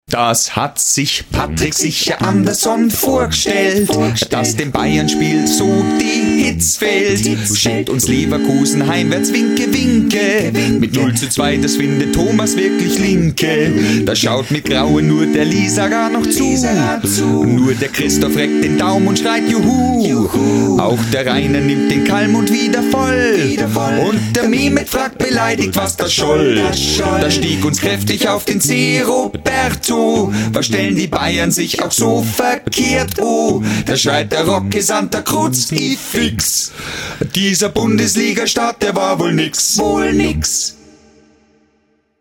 Das hat sich Patrick sicher Andersson vorgestellt, dass dem Bayern-Spiel so die Hitz fehlt. Schickt uns Leverkusen heimwärts Winke, Winke. Mit 0:2, das findet Thomas wirklich linke. Da schaut mit Graue nur der Lisa gar noch zu. Nur der Christoph reckt den Daumen und schreit Juhu. Auch der Rainer nimmt den Kalmund wieder voll. Und der Mehmet fragt beleidigt, was das scholl. Da stieg uns kräftig auf den Zeh Roberto. Was stellen die Bayern sich auch so verkehrt? Oh, da schreit der Rocke Santa Cruz, fix. Dieser Bundesliga-Start, der war wohl nix.